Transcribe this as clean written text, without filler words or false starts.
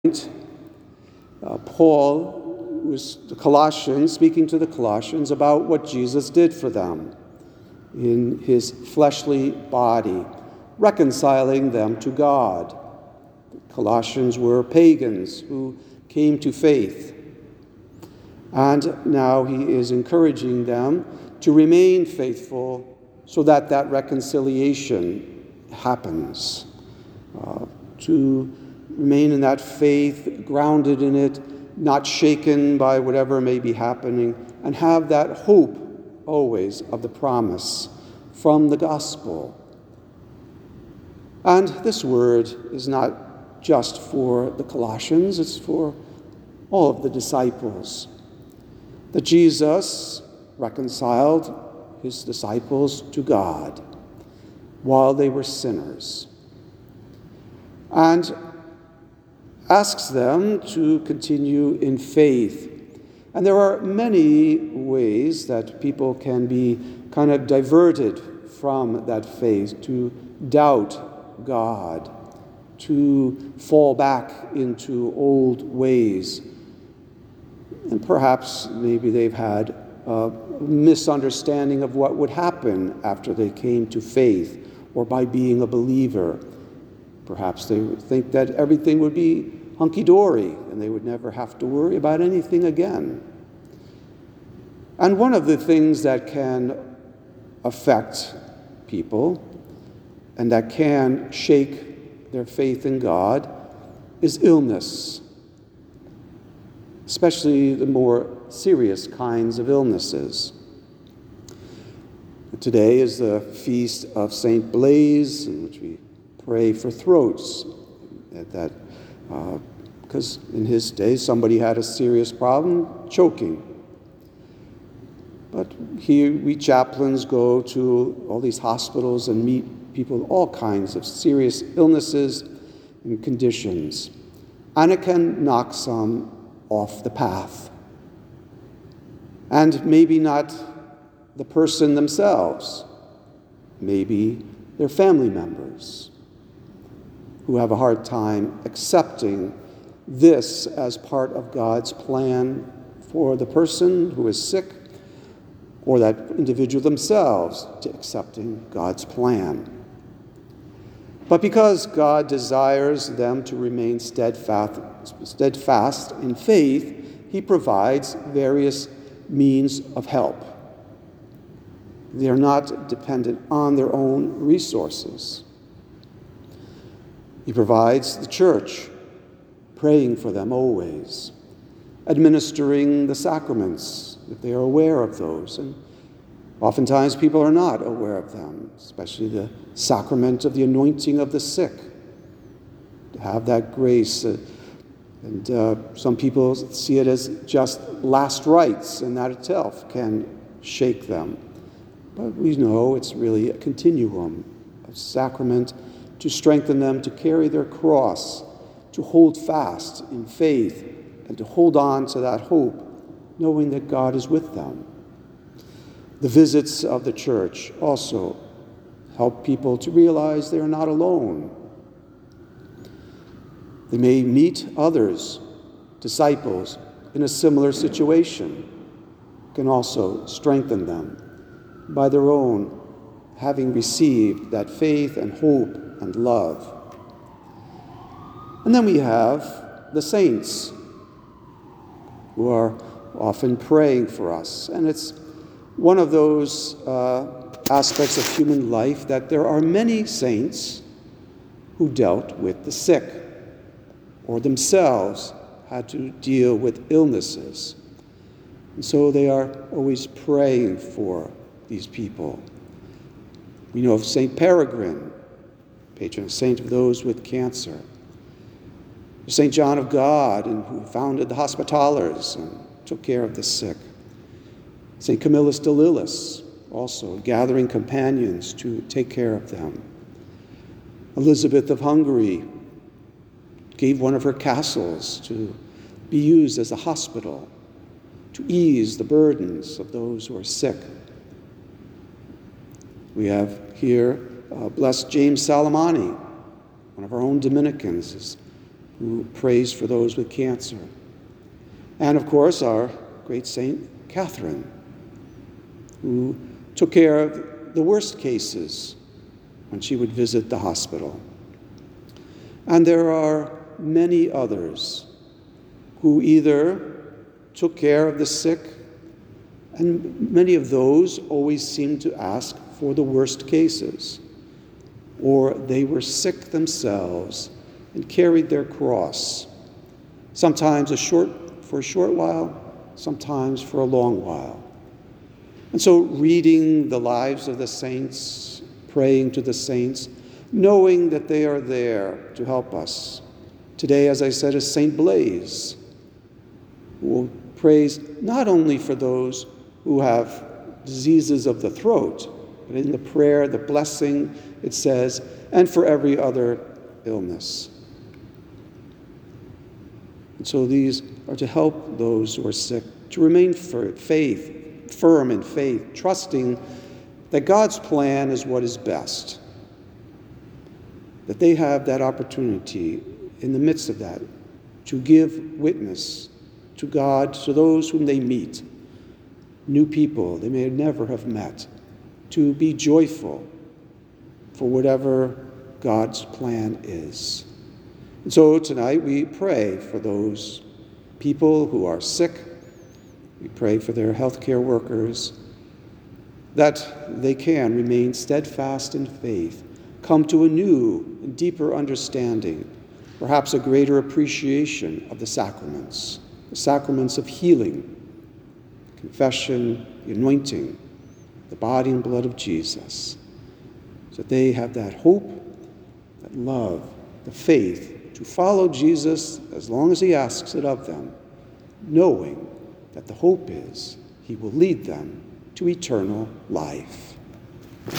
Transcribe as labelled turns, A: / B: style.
A: Paul was speaking to the Colossians about what Jesus did for them in his fleshly body, reconciling them to God. The Colossians were pagans who came to faith. And now he is encouraging them to remain faithful so that that reconciliation happens, to remain in that faith, grounded in it, not shaken by whatever may be happening, and have that hope always of the promise from the gospel. And this word is not just for the Colossians, it's for all of the disciples. That Jesus reconciled his disciples to God while they were sinners, and asks them to continue in faith. And there are many ways that people can be kind of diverted from that faith, to doubt God, to fall back into old ways. And perhaps maybe they've had a misunderstanding of what would happen after they came to faith or by being a believer. Perhaps they would think that everything would be hunky-dory and they would never have to worry about anything again. And one of the things that can affect people and that can shake their faith in God is illness, especially the more serious kinds of illnesses. Today is the feast of St. Blaise, in which we pray for throats, because in his day somebody had a serious problem choking. But here we chaplains go to all these hospitals and meet people with all kinds of serious illnesses and conditions, and it can knock some off the path. And maybe not the person themselves, maybe their family members who have a hard time accepting this as part of God's plan for the person who is sick, or that individual themselves to accepting God's plan. But because God desires them to remain steadfast in faith, he provides various means of help. They are not dependent on their own resources. He provides the church, praying for them always, administering the sacraments if they are aware of those. And oftentimes people are not aware of them, especially the sacrament of the anointing of the sick, to have that grace. And some people see it as just last rites, and that itself can shake them. But we know it's really a continuum of sacrament to strengthen them to carry their cross, to hold fast in faith, and to hold on to that hope, knowing that God is with them. The visits of the church also help people to realize they are not alone. They may meet others, disciples, in a similar situation, can also strengthen them by their own having received that faith and hope and love. And then we have the saints who are often praying for us. And it's one of those aspects of human life that there are many saints who dealt with the sick or themselves had to deal with illnesses. And so they are always praying for these people. We know of St. Peregrine, patron saint of those with cancer. St. John of God, who founded the Hospitallers and took care of the sick. St. Camillus de Lillis, also gathering companions to take care of them. Elizabeth of Hungary gave one of her castles to be used as a hospital to ease the burdens of those who are sick. We have here blessed James Salamani, one of our own Dominicans, who prays for those with cancer. And of course, our great Saint Catherine, who took care of the worst cases when she would visit the hospital. And there are many others who either took care of the sick, and many of those always seemed to ask for the worst cases, or they were sick themselves and carried their cross, sometimes for a short while, sometimes for a long while. And so reading the lives of the saints, praying to the saints, knowing that they are there to help us. Today, as I said, is St. Blaise, who prays not only for those who have diseases of the throat, but in the prayer, the blessing, it says, and for every other illness. And so these are to help those who are sick to remain firm in faith, trusting that God's plan is what is best, that they have that opportunity in the midst of that to give witness to God, to those whom they meet, new people they may never have met, to be joyful for whatever God's plan is. And so tonight we pray for those people who are sick. We pray for their healthcare workers, that they can remain steadfast in faith, come to a new and deeper understanding, perhaps a greater appreciation of the sacraments of healing, confession, the anointing, the body and blood of Jesus, so that they have that hope, that love, the faith to follow Jesus as long as he asks it of them, knowing that the hope is he will lead them to eternal life.